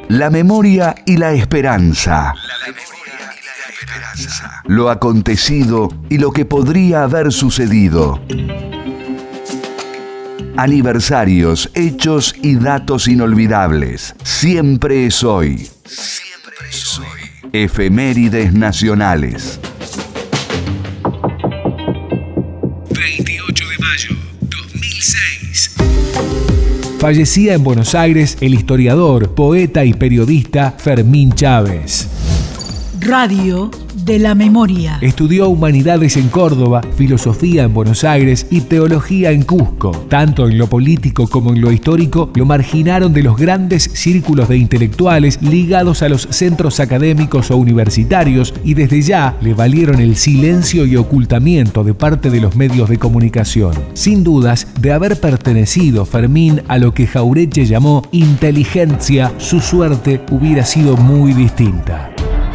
La memoria y la esperanza. Lo acontecido y lo que podría haber sucedido. Aniversarios, hechos y datos inolvidables. Siempre es hoy. Siempre es hoy. Efemérides nacionales. 28 de mayo, 2006. Fallecía en Buenos Aires el historiador, poeta y periodista Fermín Chávez. Radio de la Memoria. Estudió Humanidades en Córdoba, Filosofía en Buenos Aires y Teología en Cusco. Tanto en lo político como en lo histórico, lo marginaron de los grandes círculos de intelectuales ligados a los centros académicos o universitarios y desde ya le valieron el silencio y ocultamiento de parte de los medios de comunicación. Sin dudas, de haber pertenecido Fermín a lo que Jauretche llamó inteligencia, su suerte hubiera sido muy distinta.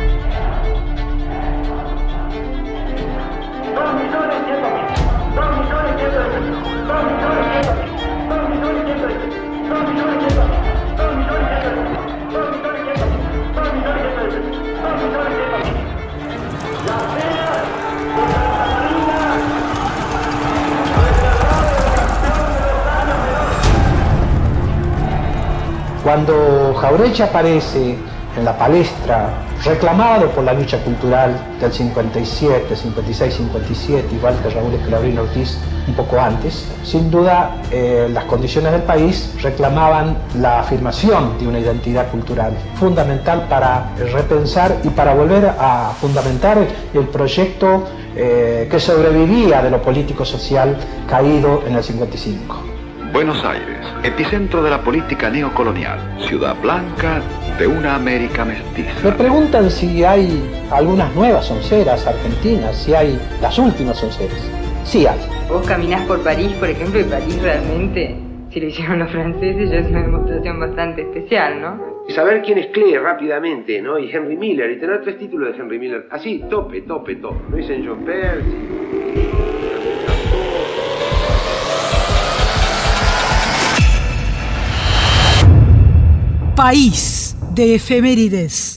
Cuando Jauretche aparece en la palestra, reclamado por la lucha cultural del 57, 56, 57, igual que Raúl Escalabrín Ortiz un poco antes, sin duda las condiciones del país reclamaban la afirmación de una identidad cultural fundamental para repensar y para volver a fundamentar el proyecto que sobrevivía de lo político-social caído en el 55. Buenos Aires, epicentro de la política neocolonial, ciudad blanca de una América mestiza. Me preguntan si hay algunas nuevas onceras argentinas, si hay las últimas onceras. Sí hay. Vos caminás por París, por ejemplo, y París realmente, si lo hicieron los franceses, ya es una demostración bastante especial, ¿no? Y saber quién es Klee rápidamente, ¿no? Y Henry Miller, y tener 3 títulos de Henry Miller, así, tope, ¿no? Y Saint-John Perse. País de efemérides.